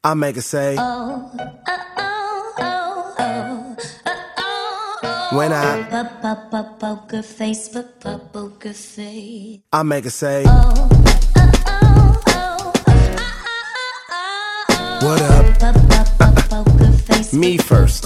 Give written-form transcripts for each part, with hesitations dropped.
I make her say, when I poker face, poker face. I make her say, what up? Me first.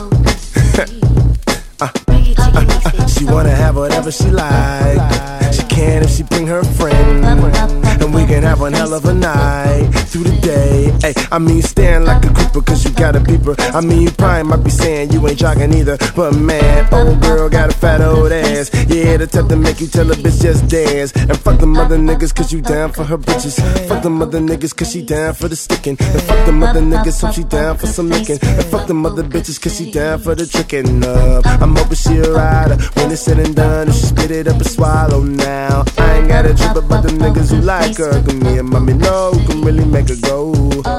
She wanna have whatever she like. She can if she bring her friend, and we can have one hell of a night through the day. Hey, I mean staring like a creeper cause you got a beeper. I mean you probably might be saying you ain't jogging either, but man, old girl got a fat old ass. Yeah, the type to make you tell a bitch just dance. And fuck them other niggas cause you down for her bitches. Fuck them other niggas cause she down for the sticking. And fuck them other niggas so she down for some licking. And fuck them other bitches cause she down for the tricking up. I'm hoping she a rider when it's said and done. If she spit it up and swallow now, I ain't got a trip about them niggas who like her. Cause me and mommy know who can really make her go.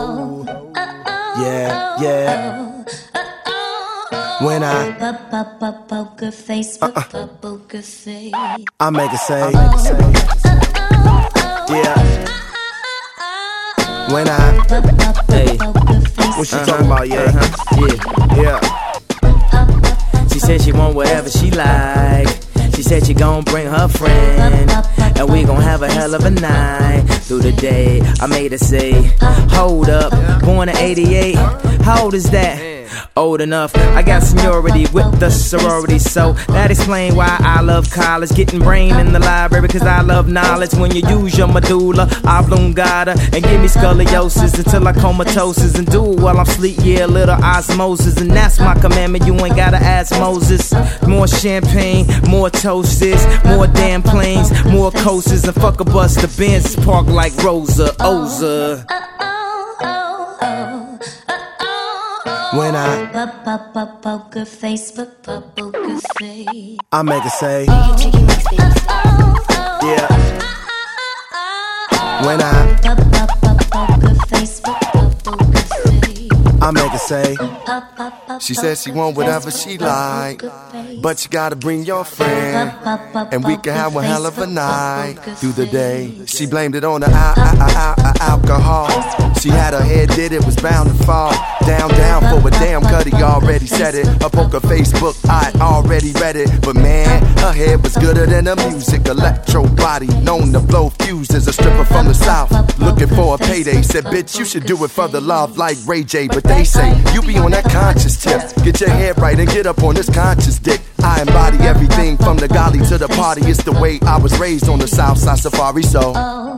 Yeah, yeah. When I poker face, poker face. I make her say, yeah. When I, hey, what she talking about, yeah, yeah. She said she want whatever she like. She said she gon' bring her friend, and we gon' have a hell of a night through the day. I made her say, hold up, born in 88, how old is that? Old enough, I got seniority with the sorority, so that explain why I love college. Getting brain in the library cause I love knowledge. When you use your medulla oblongata and give me scoliosis until I comatosis, and do it while I'm asleep, yeah, a little osmosis. And that's my commandment, you ain't gotta ask Moses. More champagne, more toasts, more damn planes, more coasters, and fuck a bus, the Benz park like Rosa Oza. When I poker face, poker face. I make her say, yeah. When I poker face, poker face. I make her say, she says she want whatever she like, but you gotta bring your friend, and we can have one hell of a night through the day. She blamed it on the alcohol. She had her head, did it, was bound to fall. Down for a damn cut, he already said it. Her poker Facebook, I already read it. But man, her head was gooder than the music. Electro body, known to blow fuses. A stripper from the south, looking for a payday. Said, bitch, you should do it for the love like Ray J. But they say, you be on that conscious tip. Get your head right and get up on this conscious dick. I embody everything from the golly to the party. It's the way I was raised on the south side safari, so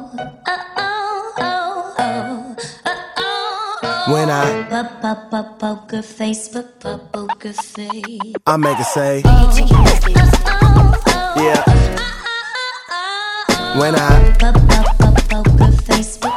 when I poker face, poker face. I make her say, yeah. When I poker face,